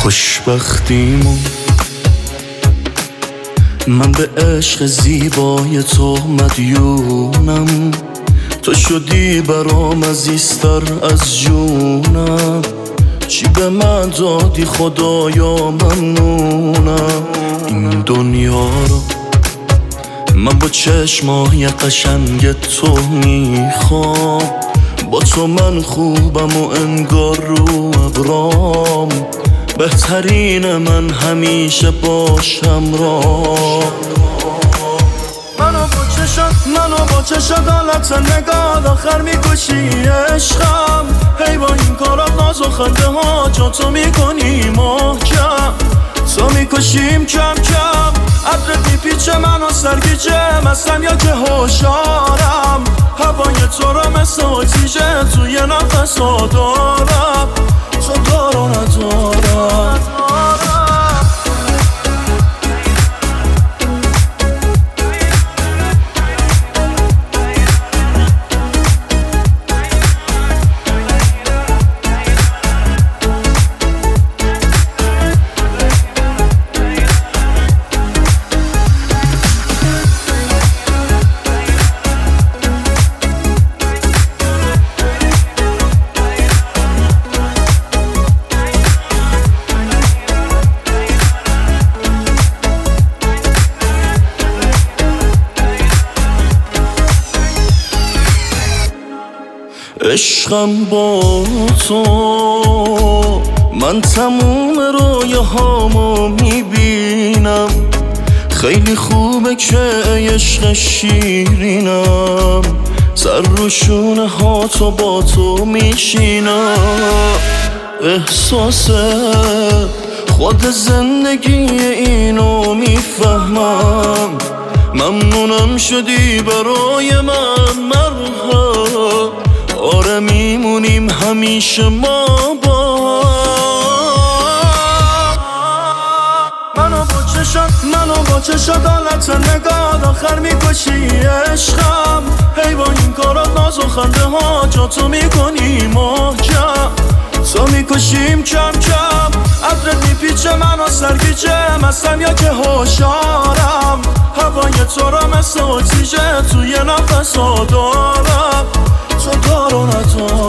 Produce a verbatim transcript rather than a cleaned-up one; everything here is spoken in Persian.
خوشبختیمون من به عشق زیبای تو مدیونم، تو شدی برام عزیزتر از جونم، چی به من دادی خدایا ممنونم. این دنیا رو من با چشمای قشنگ تو میخوام، با تو من خوبم و انگار رو ابرام، بهترین من همیشه باشم را. منو با چشات منو با چشات حالت نگاه آخر میکشی عشقم، هی با این کارات ناز و خنده ها جا تو میکنی محکم، تو میکشیم کم کم، عطرت میپیچه منو سرگیجه، مستم یا که هوشارم، هوای تو رو مثل آتیشه توی نفسا دارم، تو دارو ندارم. عشقم با تو من تموم رویاهامو میبینم، خیلی خوبه که عشق شیرینم، سر رو شونه ها تو با تو میشینم، احساس خود زندگی اینو میفهمم، ممنونم شدی برای من مرهم، آره میمونیم همیشه ما با. منو با چشات منو با چشات حالت نگاه آخر میکشی عشقم، هی با این کارات ناز و خنده ها جا تو میکنی محکم، تو میکشیم کم کم، عطرت میپیچه منو سرگیجه، مستم یا که هوشارم، هوای تو رو مثل آتیشه توی نفسا دارم، تو دارو ندارم.